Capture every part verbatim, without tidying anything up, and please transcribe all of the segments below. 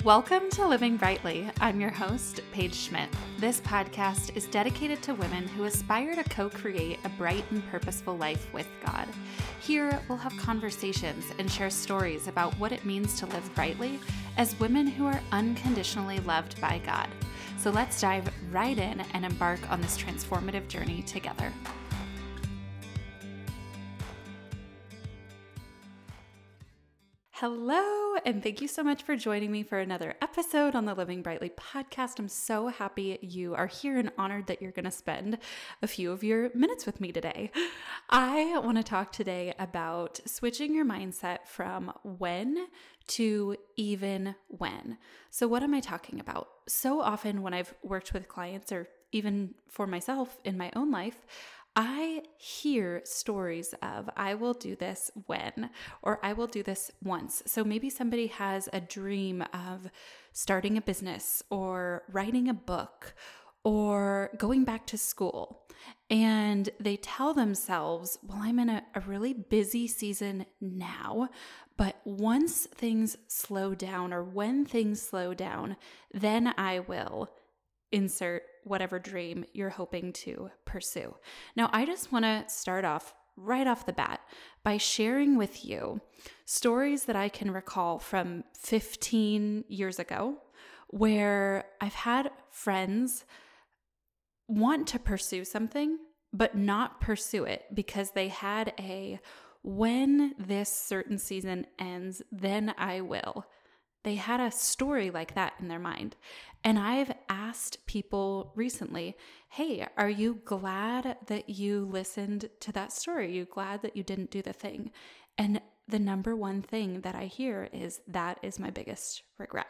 Welcome to Living Brightly. I'm your host, Paige Schmidt. This podcast is dedicated to women who aspire to co-create a bright and purposeful life with God. Here, we'll have conversations and share stories about what it means to live brightly as women who are unconditionally loved by God. So let's dive right in and embark on this transformative journey together. Hello, and thank you so much for joining me for another episode on the Living Brightly podcast. I'm so happy you are here and honored that you're going to spend a few of your minutes with me today. I want to talk today about switching your mindset from when to even when. So what am I talking about? So often when I've worked with clients or even for myself in my own life, I hear stories of, I will do this when, or I will do this once. So maybe somebody has a dream of starting a business or writing a book or going back to school. And they tell themselves, well, I'm in a, a really busy season now, but once things slow down or when things slow down, then I will insert whatever dream you're hoping to pursue. Now, I just want to start off right off the bat by sharing with you stories that I can recall from fifteen years ago, where I've had friends want to pursue something, but not pursue it because they had a, when this certain season ends, then I will. They had a story like that in their mind. And I've asked people recently, hey, are you glad that you listened to that story? Are you glad that you didn't do the thing? And the number one thing that I hear is, that is my biggest regret.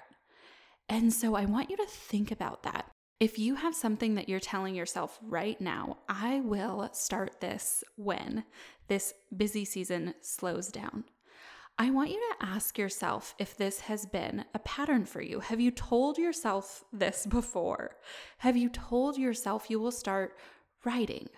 And so I want you to think about that. If you have something that you're telling yourself right now, I will start this when this busy season slows down, I want you to ask yourself if this has been a pattern for you. Have you told yourself this before? Have you told yourself you will start writing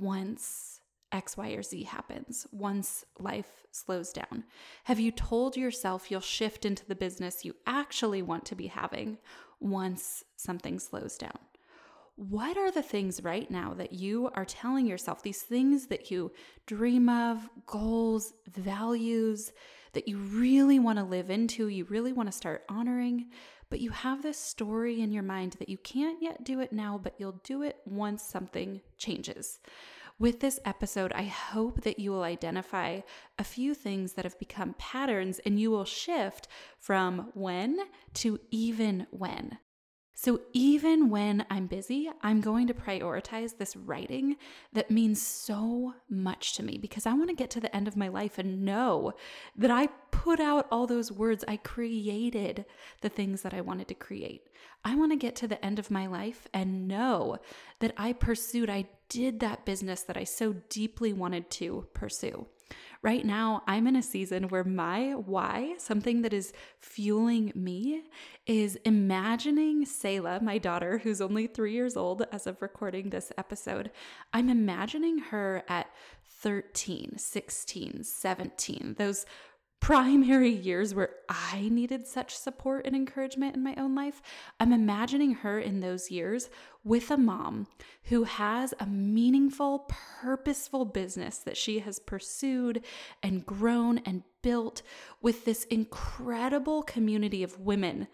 once X, Y, or Z happens, once life slows down? Have you told yourself you'll shift into the business you actually want to be having once something slows down? What are the things right now that you are telling yourself, these things that you dream of, goals, values, that you really want to live into, you really want to start honoring, but you have this story in your mind that you can't yet do it now, but you'll do it once something changes? With this episode, I hope that you will identify a few things that have become patterns and you will shift from when to even when. So even when I'm busy, I'm going to prioritize this writing that means so much to me because I want to get to the end of my life and know that I put out all those words. I created the things that I wanted to create. I want to get to the end of my life and know that I pursued, I did that business that I so deeply wanted to pursue. Right now, I'm in a season where my why, something that is fueling me, is imagining Selah, my daughter, who's only three years old as of recording this episode. I'm imagining her at thirteen, sixteen, seventeen, those primary years where I needed such support and encouragement in my own life. I'm imagining her in those years with a mom who has a meaningful, purposeful business that she has pursued and grown and built with this incredible community of women,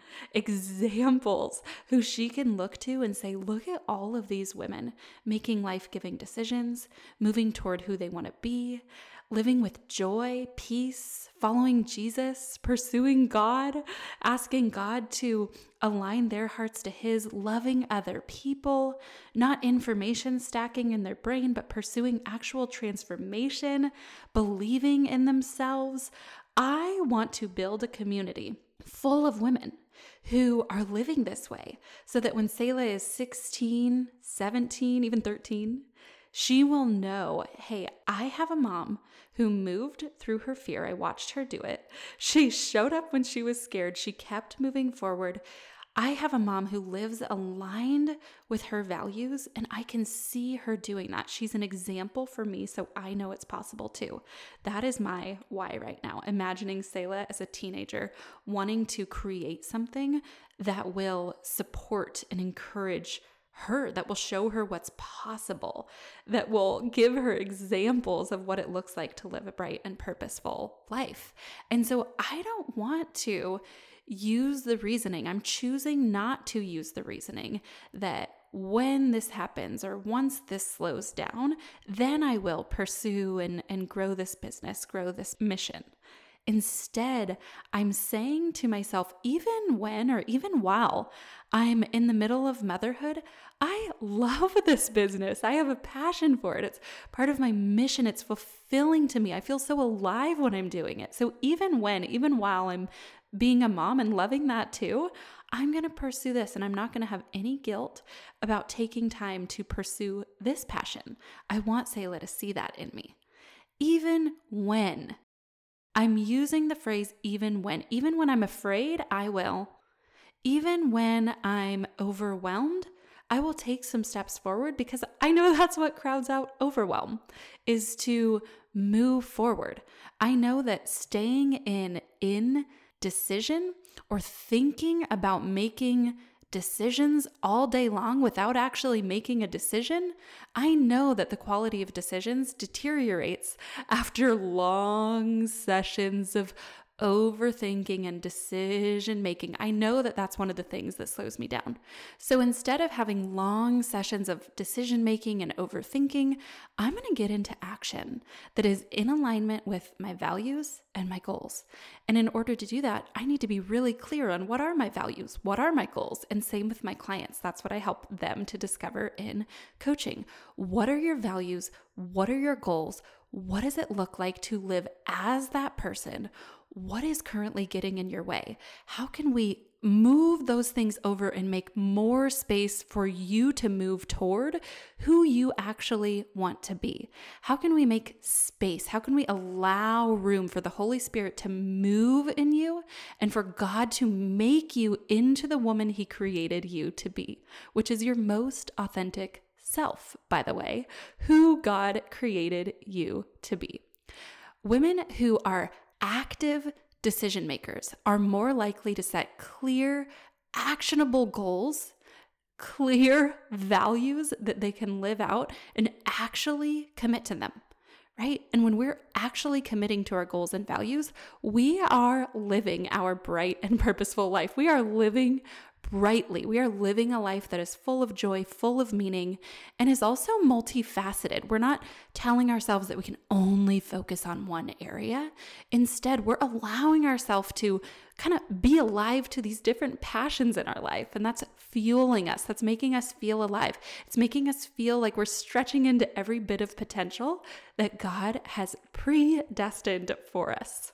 examples who she can look to and say, look at all of these women making life-giving decisions, moving toward who they want to be, living with joy, peace, following Jesus, pursuing God, asking God to align their hearts to His, loving other people, not information stacking in their brain, but pursuing actual transformation, believing in themselves. I want to build a community full of women who are living this way so that when Selah is sixteen, seventeen, even thirteen, she will know, hey, I have a mom who moved through her fear. I watched her do it. She showed up when she was scared. She kept moving forward. I have a mom who lives aligned with her values, and I can see her doing that. She's an example for me, so I know it's possible too. That is my why right now. Imagining Selah as a teenager wanting to create something that will support and encourage her, that will show her what's possible, that will give her examples of what it looks like to live a bright and purposeful life. And so I don't want to use the reasoning. I'm choosing not to use the reasoning that when this happens or once this slows down, then I will pursue and, and grow this business, grow this mission. Instead, I'm saying to myself, even when or even while I'm in the middle of motherhood, I love this business. I have a passion for it. It's part of my mission. It's fulfilling to me. I feel so alive when I'm doing it. So even when, even while I'm being a mom and loving that too, I'm going to pursue this, and I'm not going to have any guilt about taking time to pursue this passion. I want Selah to see that in me. Even when. I'm using the phrase even when. Even when I'm afraid, I will. Even when I'm overwhelmed, I will take some steps forward, because I know that's what crowds out overwhelm, is to move forward. I know that staying in indecision or thinking about making decisions all day long without actually making a decision, I know that the quality of decisions deteriorates after long sessions of overthinking and decision making. I know that that's one of the things that slows me down. So instead of having long sessions of decision making and overthinking, I'm going to get into action that is in alignment with my values and my goals. And in order to do that, I need to be really clear on what are my values, what are my goals, and same with my clients. That's what I help them to discover in coaching. What are your values? What are your goals? What does it look like to live as that person? What is currently getting in your way? How can we move those things over and make more space for you to move toward who you actually want to be? How can we make space? How can we allow room for the Holy Spirit to move in you and for God to make you into the woman He created you to be, which is your most authentic self, by the way, who God created you to be. Women who are active decision makers are more likely to set clear, actionable goals, clear values that they can live out and actually commit to them, right? And when we're actually committing to our goals and values, we are living our bright and purposeful life. We are living brightly. We are living a life that is full of joy, full of meaning, and is also multifaceted. We're not telling ourselves that we can only focus on one area. Instead, we're allowing ourselves to kind of be alive to these different passions in our life, and that's fueling us. That's making us feel alive. It's making us feel like we're stretching into every bit of potential that God has predestined for us.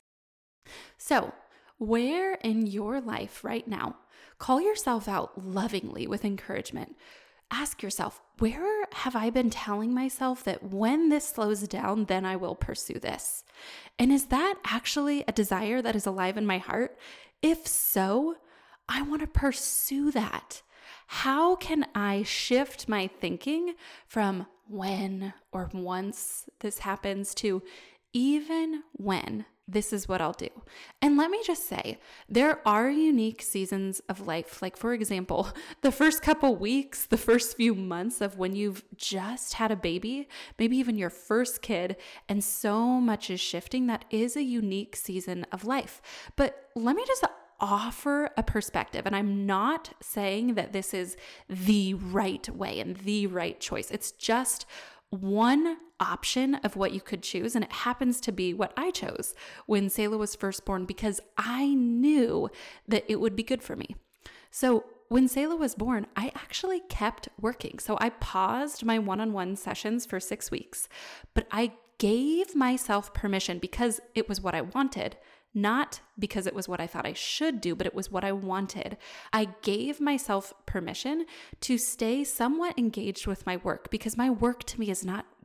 So, where in your life right now, call yourself out lovingly with encouragement. Ask yourself, where have I been telling myself that when this slows down, then I will pursue this? And is that actually a desire that is alive in my heart? If so, I want to pursue that. How can I shift my thinking from when or once this happens to even when this is what I'll do? And let me just say, there are unique seasons of life. Like, for example, the first couple weeks, the first few months of when you've just had a baby, maybe even your first kid, and so much is shifting. That is a unique season of life. But let me just offer a perspective. And I'm not saying that this is the right way and the right choice. It's just one option of what you could choose. And it happens to be what I chose when Selah was first born, because I knew that it would be good for me. So when Selah was born, I actually kept working. So I paused my one-on-one sessions for six weeks, but I gave myself permission because it was what I wanted. Not because it was what I thought I should do, but it was what I wanted. I gave myself permission to stay somewhat engaged with my work, because my work to me is not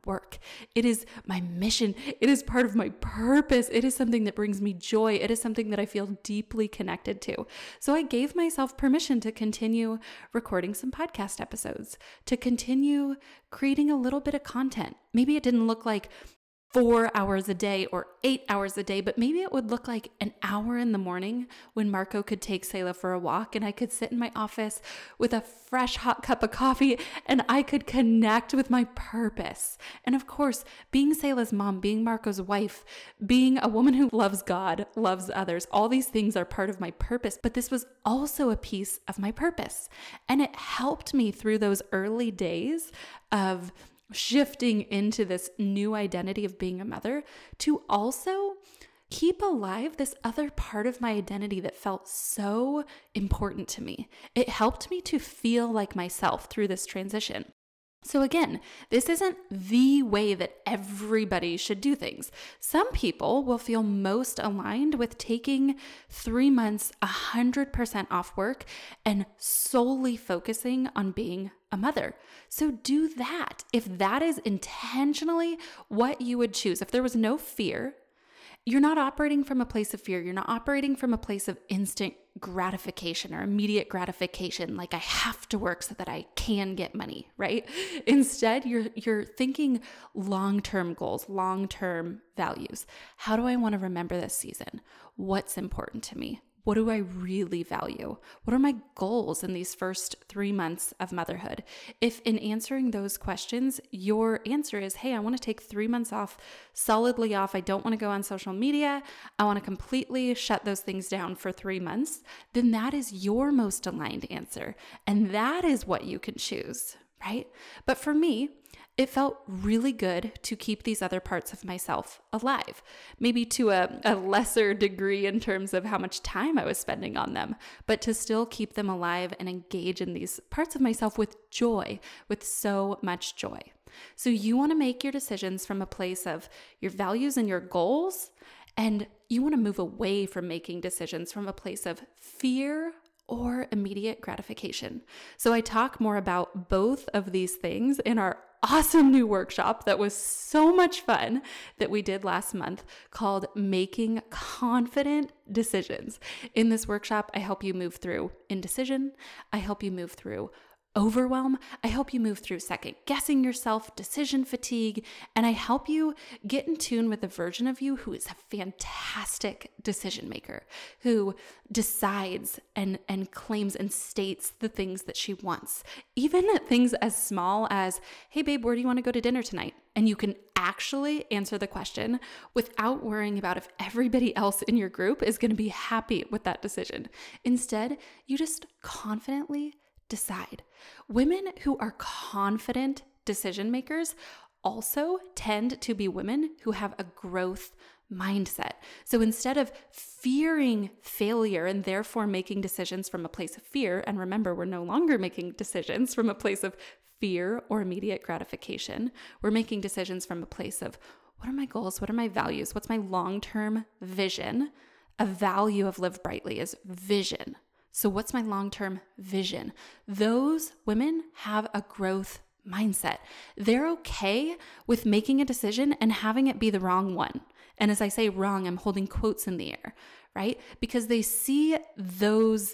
work. It is my mission. It is part of my purpose. It is something that brings me joy. It is something that I feel deeply connected to. So I gave myself permission to continue recording some podcast episodes, to continue creating a little bit of content. Maybe it didn't look like four hours a day or eight hours a day, but maybe it would look like an hour in the morning when Marco could take Selah for a walk and I could sit in my office with a fresh hot cup of coffee and I could connect with my purpose. And of course, being Selah's mom, being Marco's wife, being a woman who loves God, loves others, all these things are part of my purpose, but this was also a piece of my purpose. And it helped me through those early days of shifting into this new identity of being a mother to also keep alive this other part of my identity that felt so important to me. It helped me to feel like myself through this transition. So again, this isn't the way that everybody should do things. Some people will feel most aligned with taking three months, one hundred percent off work and solely focusing on being a mother. So do that. If that is intentionally what you would choose, if there was no fear, you're not operating from a place of fear. You're not operating from a place of instant gratification or immediate gratification, like I have to work so that I can get money, right? Instead, you're you're thinking long-term goals, long-term values. How do I want to remember this season? What's important to me? What do I really value? What are my goals in these first three months of motherhood? If in answering those questions, your answer is, hey, I want to take three months off, solidly off. I don't want to go on social media. I want to completely shut those things down for three months. Then that is your most aligned answer. And that is what you can choose, right? But for me, it felt really good to keep these other parts of myself alive, maybe to a, a lesser degree in terms of how much time I was spending on them, but to still keep them alive and engage in these parts of myself with joy, with so much joy. So you want to make your decisions from a place of your values and your goals, and you want to move away from making decisions from a place of fear or immediate gratification. So I talk more about both of these things in our awesome new workshop that was so much fun that we did last month called Making Confident Decisions. In this workshop, I help you move through indecision. I help you move through overwhelm. I help you move through second guessing yourself, decision fatigue, and I help you get in tune with the version of you who is a fantastic decision maker, who decides and, and claims and states the things that she wants. Even things as small as, hey babe, where do you want to go to dinner tonight? And you can actually answer the question without worrying about if everybody else in your group is going to be happy with that decision. Instead, you just confidently decide. Women who are confident decision makers also tend to be women who have a growth mindset. So instead of fearing failure and therefore making decisions from a place of fear, and remember, we're no longer making decisions from a place of fear or immediate gratification. We're making decisions from a place of, what are my goals? What are my values? What's my long-term vision? A value of Live Brightly is vision. So what's my long-term vision? Those women have a growth mindset. They're okay with making a decision and having it be the wrong one. And as I say wrong, I'm holding quotes in the air, right? Because they see those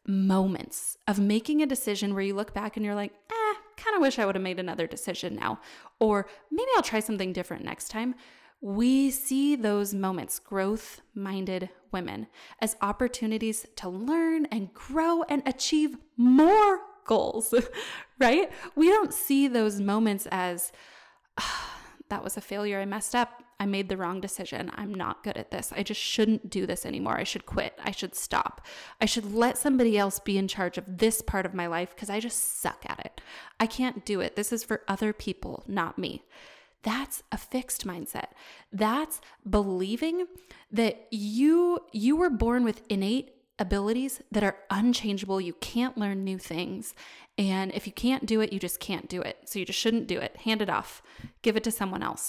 moments of making a decision where you look back and you're like, eh, kind of wish I would have made another decision now. Or maybe I'll try something different next time. We see those moments, growth-minded women, as opportunities to learn and grow and achieve more goals, right? We don't see those moments as, oh, that was a failure. I messed up. I made the wrong decision. I'm not good at this. I just shouldn't do this anymore. I should quit. I should stop. I should let somebody else be in charge of this part of my life because I just suck at it. I can't do it. This is for other people, not me. That's a fixed mindset. That's believing that you you were born with innate abilities that are unchangeable. You can't learn new things. And if you can't do it, you just can't do it. So you just shouldn't do it. Hand it off. Give it to someone else.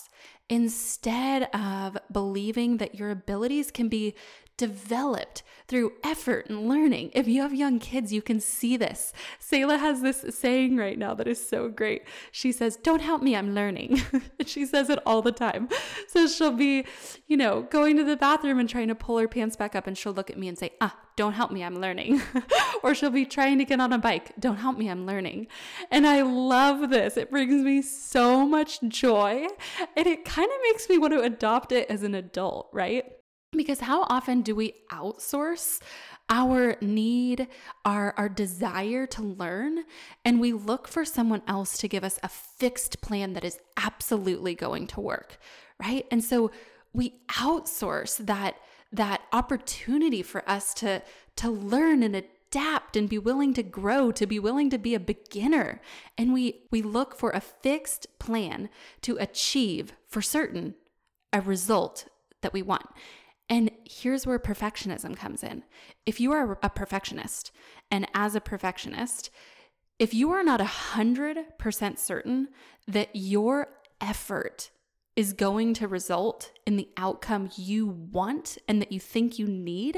instead of believing that your abilities can be developed through effort and learning. If you have young kids, you can see this. Selah has this saying right now that is so great. She says, "Don't help me, I'm learning." She says it all the time. So she'll be, you know, going to the bathroom and trying to pull her pants back up, and she'll look at me and say, "Ah, don't help me, I'm learning." Or she'll be trying to get on a bike. "Don't help me, I'm learning." And I love this. It brings me so much joy, and it kind of makes me want to adopt it as an adult, right? Because how often do we outsource our need, our, our desire to learn, and we look for someone else to give us a fixed plan that is absolutely going to work, right? And so we outsource that, that opportunity for us to, to learn and adapt and be willing to grow, to be willing to be a beginner. And we, we look for a fixed plan to achieve for certain a result that we want. And here's where perfectionism comes in. If you are a perfectionist, and as a perfectionist, if you are not one hundred percent certain that your effort is going to result in the outcome you want and that you think you need,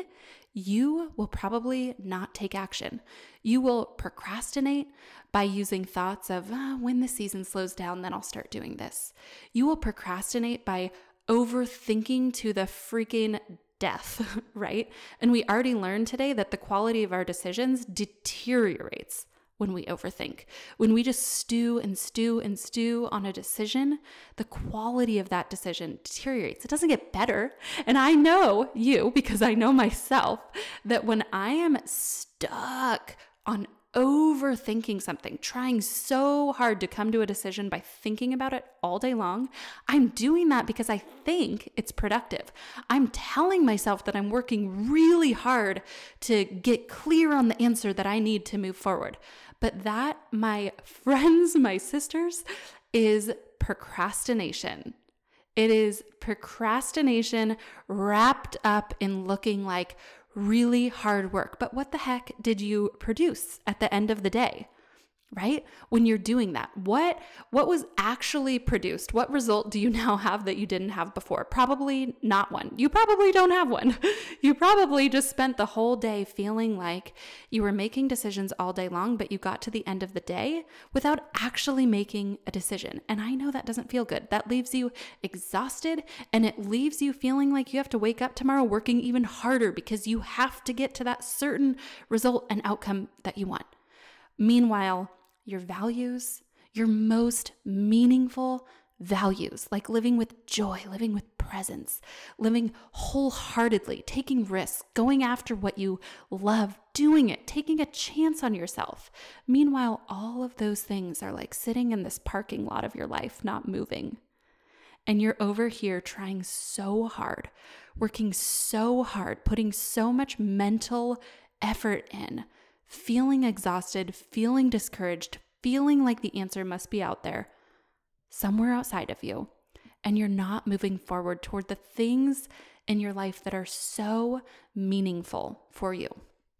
you will probably not take action. You will procrastinate by using thoughts of, oh, when the season slows down, then I'll start doing this. You will procrastinate by overthinking to the freaking death, right? And we already learned today that the quality of our decisions deteriorates when we overthink. When we just stew and stew and stew on a decision, the quality of that decision deteriorates. It doesn't get better. And I know you, because I know myself, that when I am stuck on overthinking something, trying so hard to come to a decision by thinking about it all day long, I'm doing that because I think it's productive. I'm telling myself that I'm working really hard to get clear on the answer that I need to move forward. But that, my friends, my sisters, is procrastination. It is procrastination wrapped up in looking like really hard work. But what the heck did you produce at the end of the day, right? When you're doing that, what, what was actually produced? What result do you now have that you didn't have before? Probably not one. You probably don't have one. You probably just spent the whole day feeling like you were making decisions all day long, but you got to the end of the day without actually making a decision. And I know that doesn't feel good. That leaves you exhausted, and it leaves you feeling like you have to wake up tomorrow working even harder because you have to get to that certain result and outcome that you want. Meanwhile, your values, your most meaningful values, like living with joy, living with presence, living wholeheartedly, taking risks, going after what you love, doing it, taking a chance on yourself. Meanwhile, all of those things are like sitting in this parking lot of your life, not moving. And you're over here trying so hard, working so hard, putting so much mental effort in, feeling exhausted, feeling discouraged, feeling like the answer must be out there, somewhere outside of you, and you're not moving forward toward the things in your life that are so meaningful for you.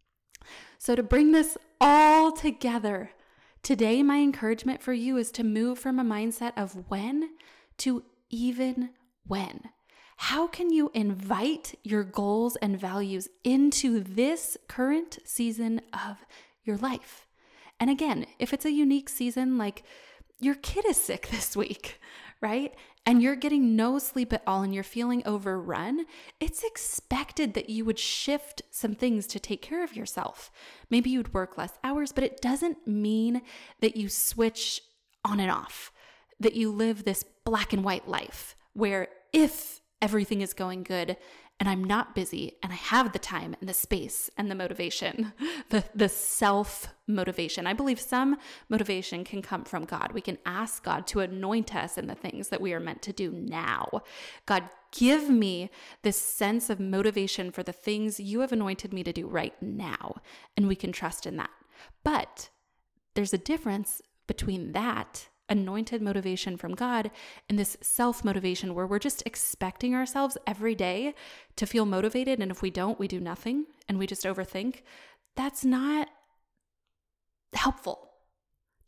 So to bring this all together, today my encouragement for you is to move from a mindset of when to even when. How can you invite your goals and values into this current season of your life? And again, if it's a unique season, like your kid is sick this week, right? And you're getting no sleep at all and you're feeling overrun, it's expected that you would shift some things to take care of yourself. Maybe you'd work less hours, but it doesn't mean that you switch on and off, that you live this black and white life where if everything is going good and I'm not busy and I have the time and the space and the motivation, the, the self-motivation. I believe some motivation can come from God. We can ask God to anoint us in the things that we are meant to do now. God, give me this sense of motivation for the things you have anointed me to do right now. And we can trust in that. But there's a difference between that anointed motivation from God and this self-motivation where we're just expecting ourselves every day to feel motivated. And if we don't, we do nothing and we just overthink. That's not helpful.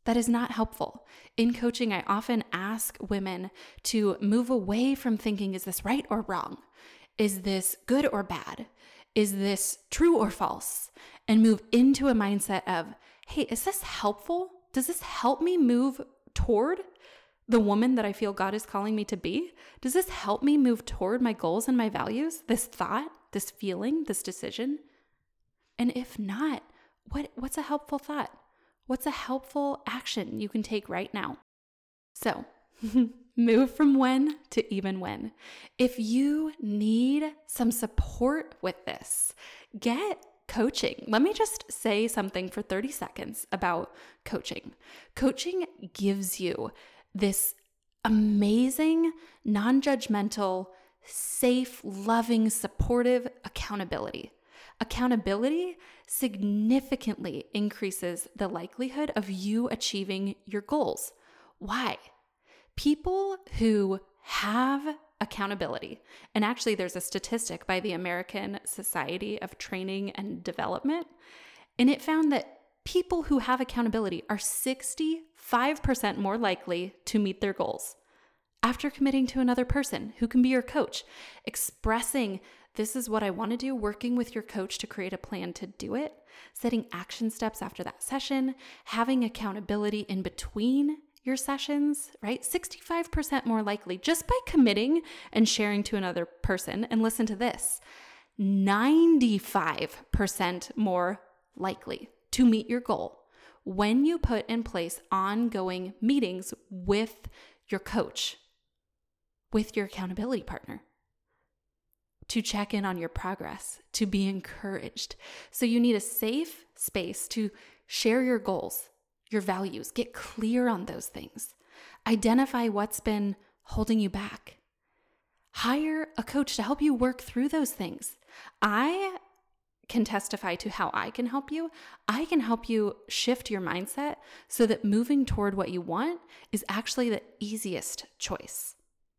That is not helpful. In coaching, I often ask women to move away from thinking, is this right or wrong? Is this good or bad? Is this true or false? And move into a mindset of, hey, is this helpful? Does this help me move toward the woman that I feel God is calling me to be? Does this help me move toward my goals and my values? This thought, this feeling, this decision? And if not, what, what's a helpful thought? What's a helpful action you can take right now? So move from when to even when. If you need some support with this, get coaching. Let me just say something for thirty seconds about coaching. Coaching gives you this amazing, non-judgmental, safe, loving, supportive accountability. Accountability significantly increases the likelihood of you achieving your goals. Why? People who have accountability, and actually there's a statistic by the American Society of Training and Development, and it found that people who have accountability are sixty-five percent more likely to meet their goals. After committing to another person who can be your coach, expressing this is what I want to do, working with your coach to create a plan to do it, setting action steps after that session, having accountability in between your sessions, right? sixty-five percent more likely just by committing and sharing to another person. And listen to this, ninety-five percent more likely to meet your goal when you put in place ongoing meetings with your coach, with your accountability partner, to check in on your progress, to be encouraged. So you need a safe space to share your goals, your values, get clear on those things, identify what's been holding you back, hire a coach to help you work through those things. I can testify to how I can help you. I can help you shift your mindset so that moving toward what you want is actually the easiest choice.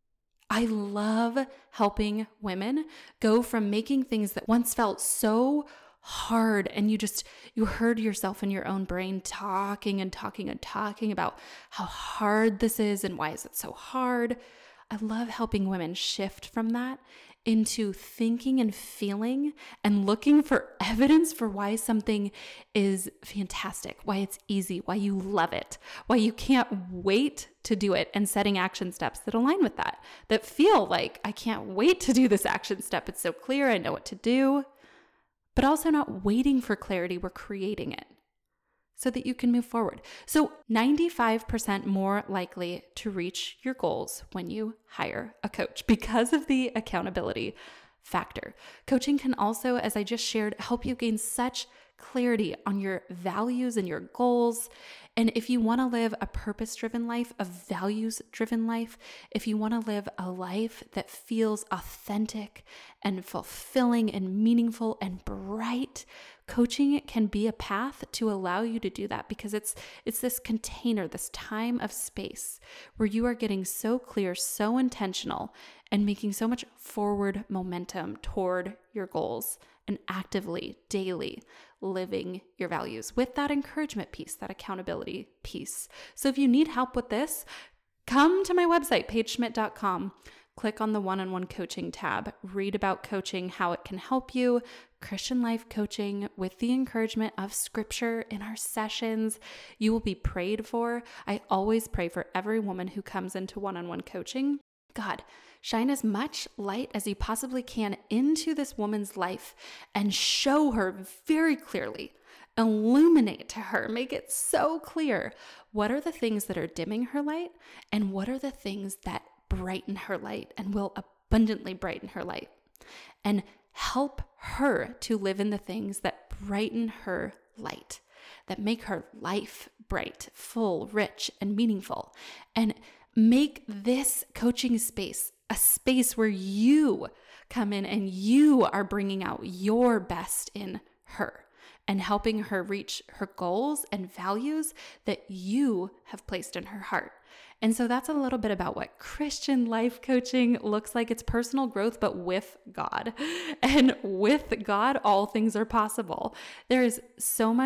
I love helping women go from making things that once felt so hard and you just, you heard yourself in your own brain talking and talking and talking about how hard this is and why is it so hard. I love helping women shift from that into thinking and feeling and looking for evidence for why something is fantastic, why it's easy, why you love it, why you can't wait to do it, and setting action steps that align with that, that feel like I can't wait to do this action step. It's so clear, I know what to do, but also not waiting for clarity, we're creating it so that you can move forward. So ninety-five percent more likely to reach your goals when you hire a coach because of the accountability factor. Coaching can also, as I just shared, help you gain such clarity on your values and your goals. And if you want to live a purpose-driven life, a values-driven life, if you want to live a life that feels authentic and fulfilling and meaningful and bright, coaching can be a path to allow you to do that, because it's it's this container, this time of space where you are getting so clear, so intentional, and making so much forward momentum toward your goals and actively, daily living your values with that encouragement piece, that accountability piece. So if you need help with this, come to my website, paige schmidt dot com. Click on the one-on-one coaching tab, read about coaching, how it can help you, Christian life coaching with the encouragement of scripture in our sessions. You will be prayed for. I always pray for every woman who comes into one-on-one coaching. God, shine as much light as you possibly can into this woman's life and show her very clearly, illuminate to her, make it so clear what are the things that are dimming her light and what are the things that brighten her light and will abundantly brighten her light, and help her to live in the things that brighten her light, that make her life bright, full, rich, and meaningful, and make this coaching space a space where you come in and you are bringing out your best in her and helping her reach her goals and values that you have placed in her heart. And so that's a little bit about what Christian life coaching looks like. It's personal growth, but with God. And with God, all things are possible. There is so much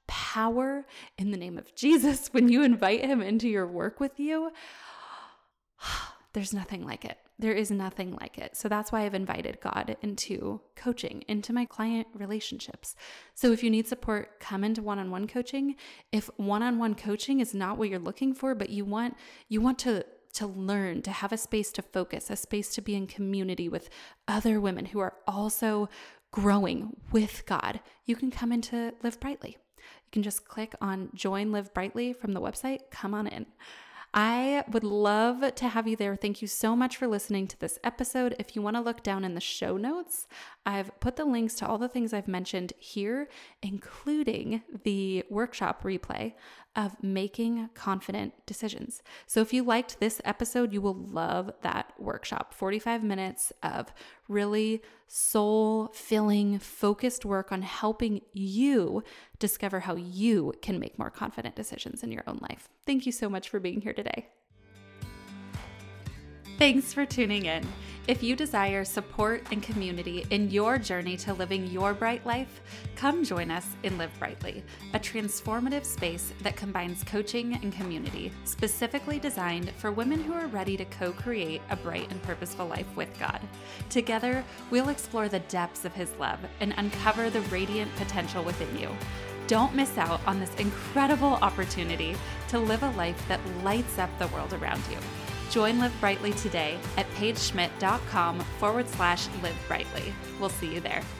power in the name of Jesus when you invite him into your work with you, there's nothing like it. There is nothing like it. So that's why I've invited God into coaching, into my client relationships. So if you need support, come into one-on-one coaching. If one-on-one coaching is not what you're looking for, but you want you want to to learn, to have a space to focus, a space to be in community with other women who are also growing with God, you can come into Live Brightly. You can just click on Join Live Brightly from the website. Come on in. I would love to have you there. Thank you so much for listening to this episode. If you want to look down in the show notes, I've put the links to all the things I've mentioned here, including the workshop replay of making confident decisions. So if you liked this episode, you will love that workshop. forty-five minutes of really soul-filling, focused work on helping you discover how you can make more confident decisions in your own life. Thank you so much for being here today. Thanks for tuning in. If you desire support and community in your journey to living your bright life, come join us in Live Brightly, a transformative space that combines coaching and community, specifically designed for women who are ready to co-create a bright and purposeful life with God. Together, we'll explore the depths of His love and uncover the radiant potential within you. Don't miss out on this incredible opportunity to live a life that lights up the world around you. Join Live Brightly today at paige schmidt dot com forward slash live brightly. We'll see you there.